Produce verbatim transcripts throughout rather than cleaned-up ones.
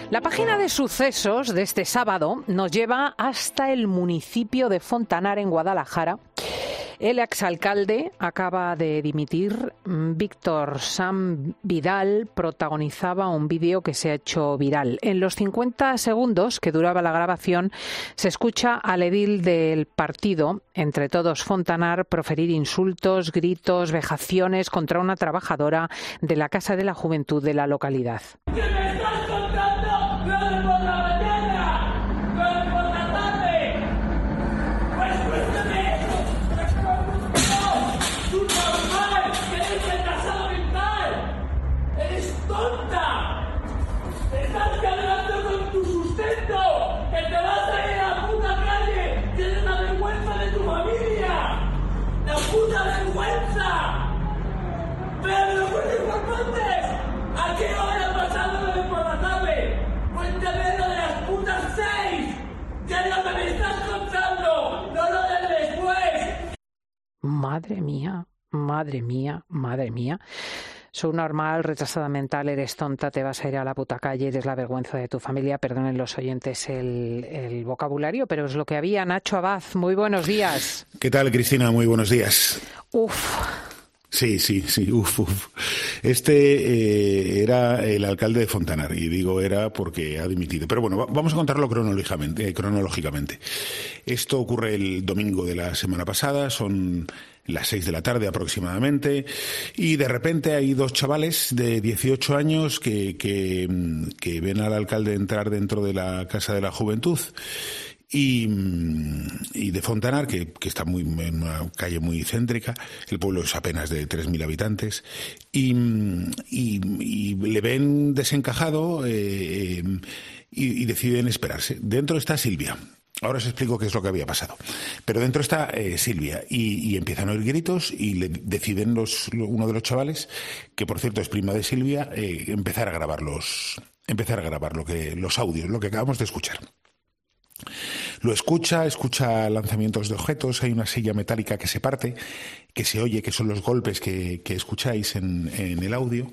La página de sucesos de este sábado nos lleva hasta el municipio de Fontanar, en Guadalajara. El exalcalde acaba de dimitir. Víctor Sam Vidal protagonizaba un vídeo que se ha hecho viral. En los cincuenta segundos que duraba la grabación, se escucha al edil del partido, Entre Todos Fontanar, proferir insultos, gritos, vejaciones contra una trabajadora de la Casa de la Juventud de la localidad. ¿Qué me estás contando? ¡Lo de por la mañana! ¡Lo de por la tarde! ¡Pues cuéntame eso! ¡Tú normal! ¡Que eres retrasado mental! ¡Eres tonta! ¡Te estás cargando con tu sustento! ¡Que te vas a ir a la puta calle! ¡Tienes la vergüenza de tu familia! ¡La puta vergüenza! ¡Pero por informantes! ¿A qué hora ha pasado lo de por la tarde? Cuéntame lo de las putas seis. ¿Qué es lo que me estás contando? No lo de después. Madre mía, madre mía, madre mía. Soy normal, retrasada mental, eres tonta, te vas a ir a la puta calle, eres la vergüenza de tu familia. Perdonen los oyentes el, el vocabulario, pero es lo que había. Nacho Abad, muy buenos días. ¿Qué tal, Cristina? Muy buenos días. Uf. Sí, sí, sí, uf, uf. Este eh, era el alcalde de Fontanar, y digo era porque ha dimitido. Pero bueno, vamos a contarlo cronológicamente, eh, cronológicamente. Esto ocurre el domingo de la semana pasada, son las seis de la tarde aproximadamente, y de repente hay dos chavales de dieciocho años que, que, que ven al alcalde entrar dentro de la Casa de la Juventud. Y, y de Fontanar, que, que está muy en una calle muy céntrica, el pueblo es apenas de tres mil habitantes, y, y, y le ven desencajado eh, y, y deciden esperarse. Dentro está Silvia. Ahora os explico qué es lo que había pasado. Pero dentro está eh, Silvia y, y empiezan a oír gritos y le deciden los, uno de los chavales, que por cierto es prima de Silvia, eh, empezar a grabar los, empezar a grabar lo que, los audios, lo que acabamos de escuchar. Lo escucha, escucha lanzamientos de objetos, hay una silla metálica que se parte, que se oye, que son los golpes que, que escucháis en, en el audio,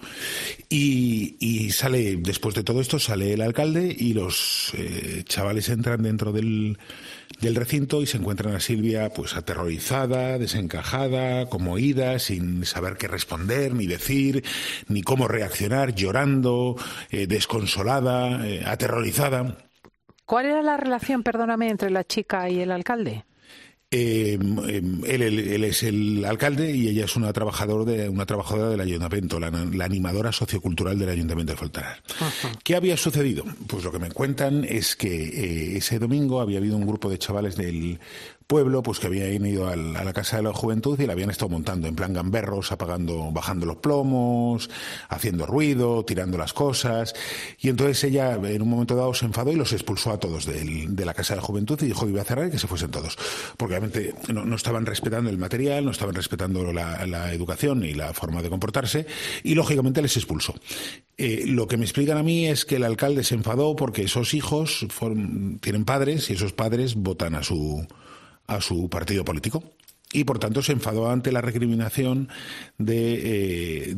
y, y sale, después de todo esto, sale el alcalde y los eh, chavales entran dentro del, del recinto y se encuentran a Silvia pues aterrorizada, desencajada, conmovida, sin saber qué responder, ni decir, ni cómo reaccionar, llorando, eh, desconsolada, eh, aterrorizada. ¿Cuál era la relación, perdóname, entre la chica y el alcalde? Eh, él, él, él es el alcalde y ella es una trabajadora de una trabajadora del ayuntamiento, la, la animadora sociocultural del ayuntamiento de Fontanar. Uh-huh. ¿Qué había sucedido? Pues lo que me cuentan es que eh, ese domingo había habido un grupo de chavales del pueblo pues que habían ido al, a la Casa de la Juventud y la habían estado montando en plan gamberros, apagando, bajando los plomos, haciendo ruido, tirando las cosas, y entonces ella en un momento dado se enfadó y los expulsó a todos de, de la Casa de la Juventud y dijo que iba a cerrar y que se fuesen todos, porque obviamente no, no estaban respetando el material, no estaban respetando la, la educación y la forma de comportarse, y lógicamente les expulsó. Eh, lo que me explican a mí es que el alcalde se enfadó porque esos hijos form, tienen padres y esos padres votan a su a su partido político, y por tanto se enfadó ante la recriminación de, eh,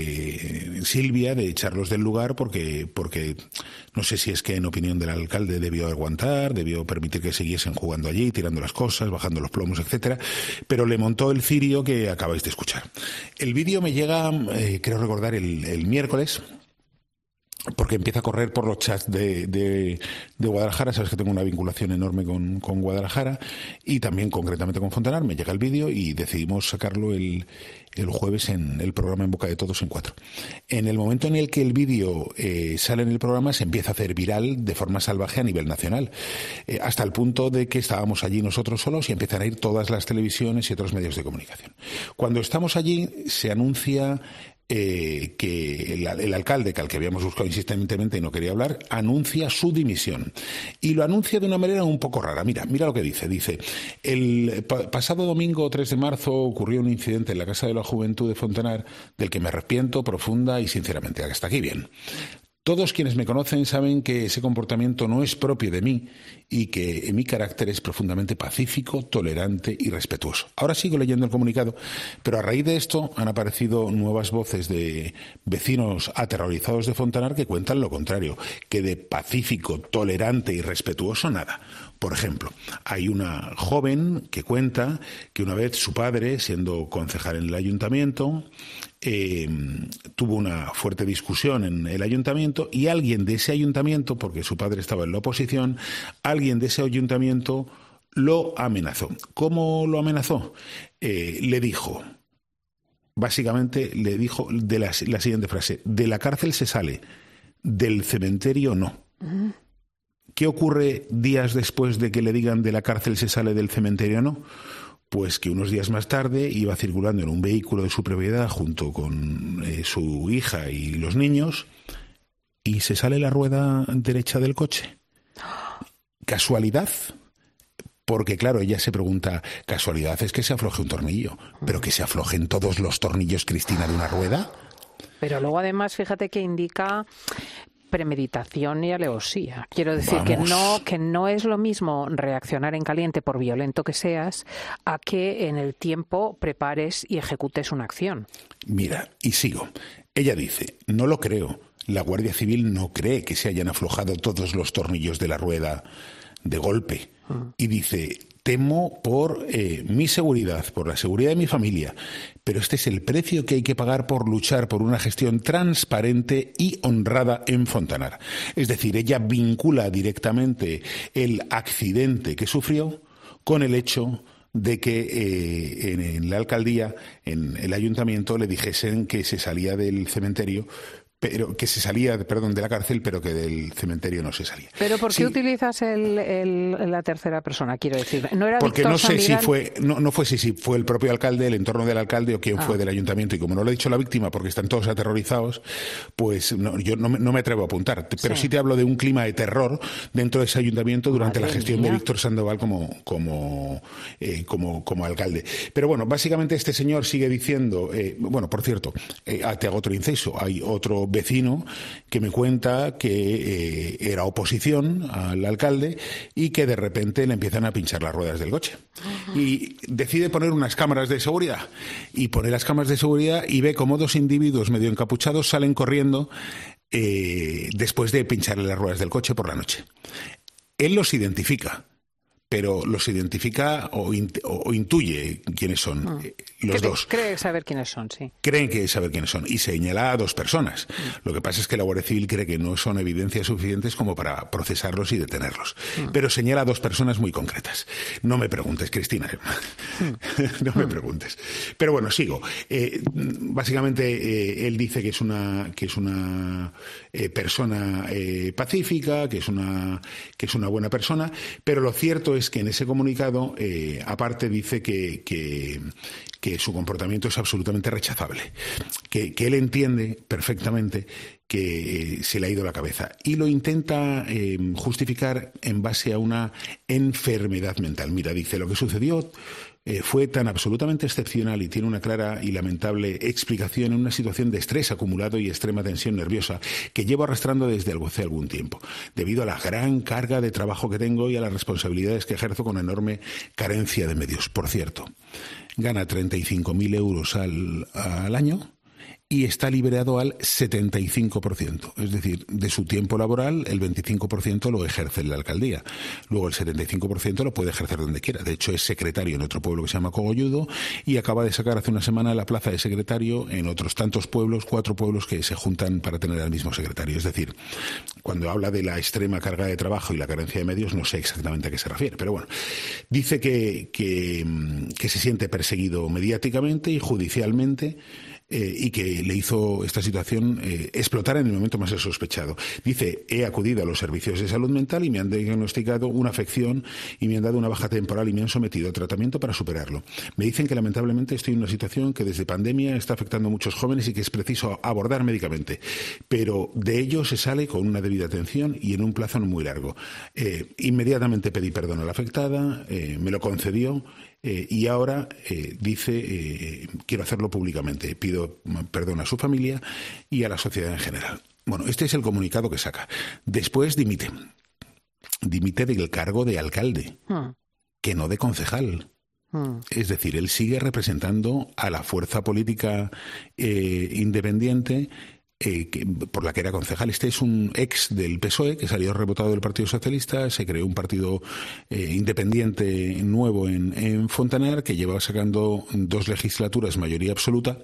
de Silvia de echarlos del lugar porque, porque no sé si es que en opinión del alcalde debió aguantar, debió permitir que siguiesen jugando allí, tirando las cosas, bajando los plomos, etcétera, pero le montó el cirio que acabáis de escuchar. El vídeo me llega, eh, creo recordar, el, el miércoles, porque empieza a correr por los chats de, de, de Guadalajara. Sabes que tengo una vinculación enorme con, con Guadalajara y también concretamente con Fontanar. Me llega el vídeo y decidimos sacarlo el, el jueves en el programa En Boca de Todos en cuatro. En el momento en el que el vídeo eh, sale en el programa se empieza a hacer viral de forma salvaje a nivel nacional, eh, hasta el punto de que estábamos allí nosotros solos y empiezan a ir todas las televisiones y otros medios de comunicación. Cuando estamos allí se anuncia Eh, que el, el alcalde, que al que habíamos buscado insistentemente y no quería hablar, anuncia su dimisión. Y lo anuncia de una manera un poco rara. Mira, mira lo que dice. Dice, el pa- pasado domingo tres de marzo ocurrió un incidente en la Casa de la Juventud de Fontanar del que me arrepiento profunda y sinceramente. Hasta aquí bien. Todos quienes me conocen saben que ese comportamiento no es propio de mí y que mi carácter es profundamente pacífico, tolerante y respetuoso. Ahora sigo leyendo el comunicado, pero a raíz de esto han aparecido nuevas voces de vecinos aterrorizados de Fontanar que cuentan lo contrario, que de pacífico, tolerante y respetuoso nada. Por ejemplo, hay una joven que cuenta que una vez su padre, siendo concejal en el ayuntamiento, eh, tuvo una fuerte discusión en el ayuntamiento y alguien de ese ayuntamiento, porque su padre estaba en la oposición, alguien de ese ayuntamiento lo amenazó. ¿Cómo lo amenazó? Eh, le dijo, básicamente le dijo de la, la siguiente frase: de la cárcel se sale, del cementerio no. Uh-huh. ¿Qué ocurre días después de que le digan de la cárcel se sale, del cementerio no? Pues que unos días más tarde iba circulando en un vehículo de su propiedad junto con eh, su hija y los niños y se sale la rueda derecha del coche. ¿Casualidad? Porque claro, ella se pregunta, ¿casualidad es que se afloje un tornillo? ¿Pero que se aflojen todos los tornillos, Cristina, de una rueda? Pero luego además, fíjate que indica premeditación y alevosía. Quiero decir Vamos. que no que no es lo mismo reaccionar en caliente, por violento que seas, a que en el tiempo prepares y ejecutes una acción. Mira, y sigo. Ella dice, no lo creo. La Guardia Civil no cree que se hayan aflojado todos los tornillos de la rueda de golpe. Mm. Y dice, temo por eh, mi seguridad, por la seguridad de mi familia, pero este es el precio que hay que pagar por luchar por una gestión transparente y honrada en Fontanar. Es decir, ella vincula directamente el accidente que sufrió con el hecho de que eh, en, en la alcaldía, en el ayuntamiento, le dijesen que se salía del cementerio, pero que se salía, perdón, de la cárcel, pero que del cementerio no se salía. ¿Pero por qué sí. utilizas el, el, la tercera persona, quiero decir? ¿No era Porque Víctor no sé Sanmirán? si fue, no, no fue si, si fue el propio alcalde, el entorno del alcalde o quién ah. fue del ayuntamiento. Y como no lo ha dicho la víctima, porque están todos aterrorizados, pues no, yo no me, no me atrevo a apuntar. Pero sí. sí te hablo de un clima de terror dentro de ese ayuntamiento durante Madre la gestión mía. de Víctor Sandoval como, como, eh, como, como alcalde. Pero bueno, básicamente este señor sigue diciendo, eh, bueno, por cierto, eh, te hago otro inciso, hay otro vecino que me cuenta que eh, era oposición al alcalde y que de repente le empiezan a pinchar las ruedas del coche. Uh-huh. Y decide poner unas cámaras de seguridad. Y pone las cámaras de seguridad y ve como dos individuos medio encapuchados salen corriendo eh, después de pincharle las ruedas del coche por la noche. Él los identifica, pero los identifica o, int, o intuye quiénes son mm. los cree, dos. Cree saber quiénes son, sí. Creen que saber quiénes son y señala a dos personas. Mm. Lo que pasa es que la Guardia Civil cree que no son evidencias suficientes como para procesarlos y detenerlos. Mm. Pero señala a dos personas muy concretas. No me preguntes, Cristina. Mm. no me mm. preguntes. Pero bueno, sigo. Eh, básicamente, eh, él dice que es una, que es una eh, persona eh, pacífica, que es una, que es una buena persona, pero lo cierto es que en ese comunicado, eh, aparte dice que, que, que su comportamiento es absolutamente rechazable, que, que él entiende perfectamente que eh, se le ha ido la cabeza y lo intenta eh, justificar en base a una enfermedad mental. Mira, dice, lo que sucedió Eh, fue tan absolutamente excepcional y tiene una clara y lamentable explicación en una situación de estrés acumulado y extrema tensión nerviosa que llevo arrastrando desde hace algún tiempo, debido a la gran carga de trabajo que tengo y a las responsabilidades que ejerzo con enorme carencia de medios. Por cierto, gana treinta y cinco mil euros al, al año y está liberado al setenta y cinco por ciento. Es decir, de su tiempo laboral, el veinticinco por ciento lo ejerce en la alcaldía. Luego el setenta y cinco por ciento lo puede ejercer donde quiera. De hecho, es secretario en otro pueblo que se llama Cogolludo y acaba de sacar hace una semana la plaza de secretario en otros tantos pueblos, cuatro pueblos que se juntan para tener al mismo secretario. Es decir, cuando habla de la extrema carga de trabajo y la carencia de medios, no sé exactamente a qué se refiere. Pero bueno, dice que, que, que se siente perseguido mediáticamente y judicialmente, Eh, y que le hizo esta situación eh, explotar en el momento más sospechado. Dice, he acudido a los servicios de salud mental y me han diagnosticado una afección y me han dado una baja temporal y me han sometido a tratamiento para superarlo. Me dicen que lamentablemente estoy en una situación que desde pandemia está afectando a muchos jóvenes y que es preciso abordar médicamente, pero de ello se sale con una debida atención y en un plazo no muy largo. Eh, inmediatamente pedí perdón a la afectada, eh, me lo concedió. Eh, y ahora eh, dice, eh, quiero hacerlo públicamente, pido perdón a su familia y a la sociedad en general. Bueno, este es el comunicado que saca. Después dimite. Dimite del cargo de alcalde, hmm. que no de concejal. Hmm. Es decir, él sigue representando a la fuerza política eh, independiente Eh, que, por la que era concejal. Este es un ex del P S O E que salió rebotado del Partido Socialista, se creó un partido eh, independiente nuevo en, en Fontanar, que lleva sacando dos legislaturas mayoría absoluta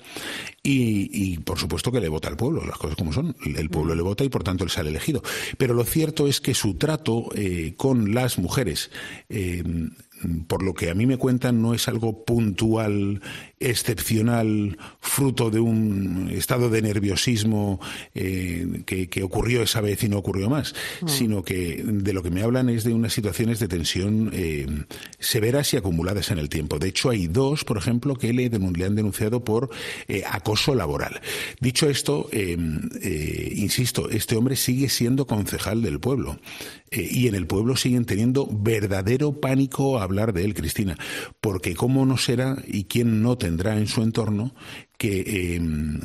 y, y por supuesto que le vota al pueblo, las cosas como son. El pueblo le vota y por tanto él sale elegido. Pero lo cierto es que su trato eh, con las mujeres, eh, por lo que a mí me cuentan, no es algo puntual, excepcional, fruto de un estado de nerviosismo eh, que, que ocurrió esa vez y no ocurrió más, mm. sino que de lo que me hablan es de unas situaciones de tensión eh, severas y acumuladas en el tiempo. De hecho, hay dos, por ejemplo, que le, le han denunciado por eh, acoso laboral. Dicho esto, eh, eh, insisto, este hombre sigue siendo concejal del pueblo. Eh, y en el pueblo siguen teniendo verdadero pánico a hablar de él, Cristina, porque cómo no será y quién no tendrá en su entorno que, eh,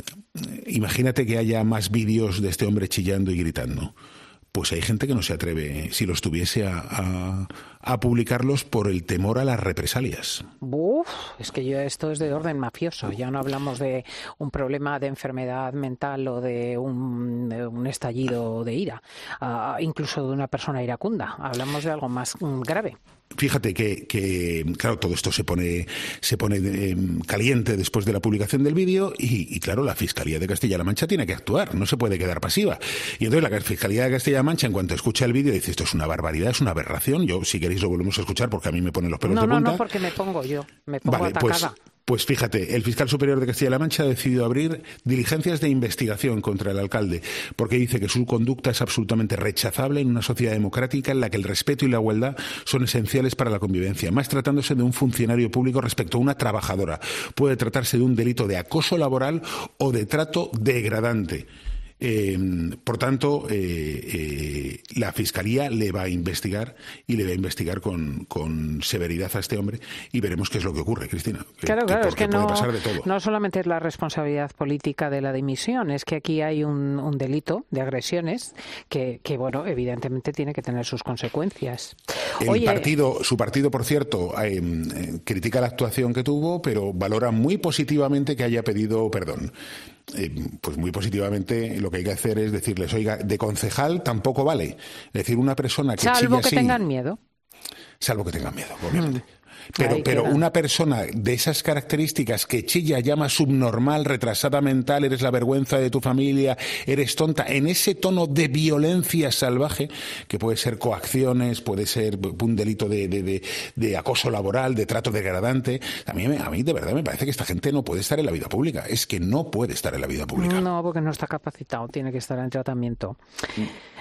imagínate que haya más vídeos de este hombre chillando y gritando. Pues hay gente que no se atreve, si los tuviese, a, a, a publicarlos por el temor a las represalias. Uf, es que yo, esto es de orden mafioso. Ya no hablamos de un problema de enfermedad mental o de un, de un estallido de ira, uh, incluso de una persona iracunda. Hablamos de algo más um, grave. Fíjate que, que, claro, todo esto se pone se pone eh, caliente después de la publicación del vídeo y, y, claro, la Fiscalía de Castilla-La Mancha tiene que actuar, no se puede quedar pasiva. Y entonces la Fiscalía de Castilla-La Mancha, en cuanto escucha el vídeo, dice, esto es una barbaridad, es una aberración. Yo, si queréis, lo volvemos a escuchar porque a mí me ponen los pelos no, de punta. No, no, porque me pongo yo, me pongo vale, atacada. Pues, Pues fíjate, el fiscal superior de Castilla-La Mancha ha decidido abrir diligencias de investigación contra el alcalde, porque dice que su conducta es absolutamente rechazable en una sociedad democrática en la que el respeto y la igualdad son esenciales para la convivencia, más tratándose de un funcionario público respecto a una trabajadora. Puede tratarse de un delito de acoso laboral o de trato degradante. Eh, por tanto, eh, eh, la Fiscalía le va a investigar y le va a investigar con, con severidad a este hombre y veremos qué es lo que ocurre, Cristina. Que, claro, claro, que es que puede no, pasar de todo. No solamente es la responsabilidad política de la dimisión, es que aquí hay un, un delito de agresiones que, que, bueno, evidentemente tiene que tener sus consecuencias. El Oye, partido, su partido, por cierto, eh, eh, critica la actuación que tuvo, pero valora muy positivamente que haya pedido perdón. Eh, pues muy positivamente lo que hay que hacer es decirles, oiga, de concejal tampoco vale. Es decir, una persona que salvo chilla que así, tengan miedo. Salvo que tengan miedo, obviamente. Mm. Pero, Ahí pero queda. Una persona de esas características que chilla, llama subnormal, retrasada mental, eres la vergüenza de tu familia, eres tonta, en ese tono de violencia salvaje, que puede ser coacciones, puede ser un delito de, de, de, de acoso laboral, de trato degradante. A mí, a mí de verdad me parece que esta gente no puede estar en la vida pública. Es que no puede estar en la vida pública. No, porque no está capacitado, tiene que estar en tratamiento. Mm.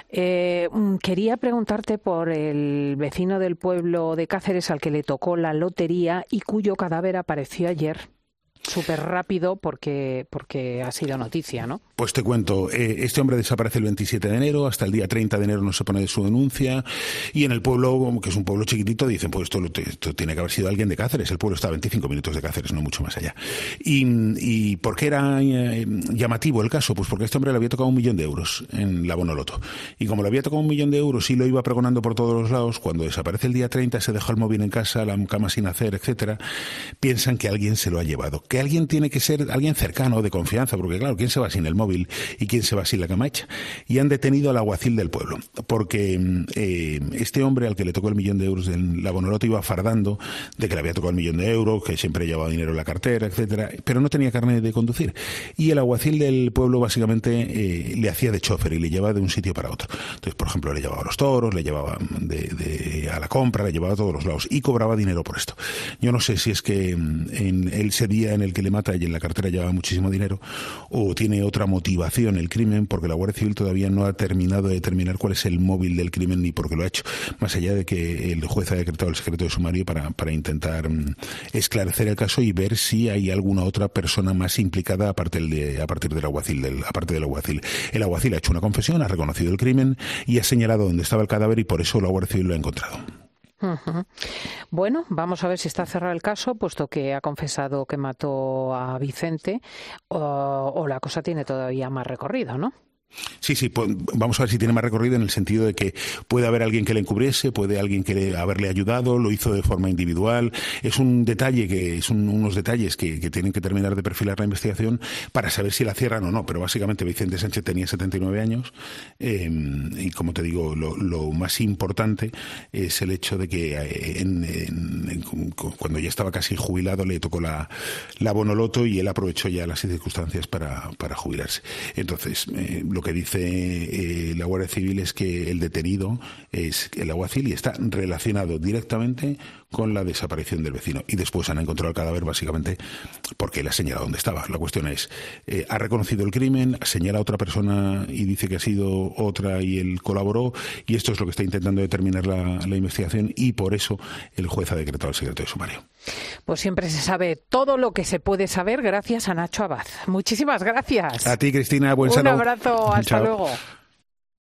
Eh, quería preguntarte por el vecino del pueblo de Cáceres al que le tocó la lotería y cuyo cadáver apareció ayer. Súper rápido porque porque ha sido noticia, ¿no? Pues te cuento, eh, este hombre desaparece el veintisiete de enero, hasta el día treinta de enero no se pone de su denuncia, y en el pueblo, que es un pueblo chiquitito, dicen, pues esto, esto tiene que haber sido alguien de Cáceres, el pueblo está a veinticinco minutos de Cáceres, no mucho más allá. ¿Y, y por qué era eh, llamativo el caso? Pues porque a este hombre le había tocado un millón de euros en la Bonoloto, y como le había tocado un millón de euros y lo iba pregonando por todos los lados, cuando desaparece el día treinta, se dejó el móvil en casa, la cama sin hacer, etcétera, piensan que alguien se lo ha llevado. Que alguien tiene que ser alguien cercano, de confianza, porque claro, ¿quién se va sin el móvil y quién se va sin la cama hecha? Y han detenido al alguacil del pueblo, porque eh, este hombre al que le tocó el millón de euros en la Bonoloto iba fardando de que le había tocado el millón de euros, que siempre llevaba dinero en la cartera, etcétera, pero no tenía carnet de conducir. Y el alguacil del pueblo básicamente eh, le hacía de chofer y le llevaba de un sitio para otro. Entonces, por ejemplo, le llevaba a los toros, le llevaba de, de, a la compra, le llevaba a todos los lados y cobraba dinero por esto. Yo no sé si es que en ese día en el que le mata y en la cartera llevaba muchísimo dinero, o tiene otra motivación el crimen, porque la Guardia Civil todavía no ha terminado de determinar cuál es el móvil del crimen ni por qué lo ha hecho, más allá de que el juez ha decretado el secreto de sumario para, para intentar um, esclarecer el caso y ver si hay alguna otra persona más implicada aparte de, a partir del alguacil, del, aparte del alguacil. El alguacil ha hecho una confesión, ha reconocido el crimen y ha señalado dónde estaba el cadáver y por eso la Guardia Civil lo ha encontrado. Uh-huh. Bueno, vamos a ver si está cerrado el caso, puesto que ha confesado que mató a Vicente, o, o la cosa tiene todavía más recorrido, ¿no? Sí, sí, pues vamos a ver si tiene más recorrido en el sentido de que puede haber alguien que le encubriese, puede alguien que le, haberle ayudado, lo hizo de forma individual. Es un detalle que es un, unos detalles que, que tienen que terminar de perfilar la investigación para saber si la cierran o no. Pero básicamente Vicente Sánchez tenía setenta y nueve años eh, y, como te digo, lo, lo más importante es el hecho de que en, en, en, cuando ya estaba casi jubilado le tocó la, la Bonoloto y él aprovechó ya las circunstancias para, para jubilarse. Entonces, eh, lo que dice eh, la Guardia Civil es que el detenido es el alguacil y está relacionado directamente con la desaparición del vecino. Y después han encontrado el cadáver básicamente porque él ha señalado dónde estaba. La cuestión es, eh, ha reconocido el crimen, señala a otra persona y dice que ha sido otra y él colaboró, y esto es lo que está intentando determinar la, la investigación, y por eso el juez ha decretado el secreto de sumario. Pues siempre se sabe todo lo que se puede saber gracias a Nacho Abad. Muchísimas gracias. A ti, Cristina, buen salud. Un abrazo, hasta Chao. luego.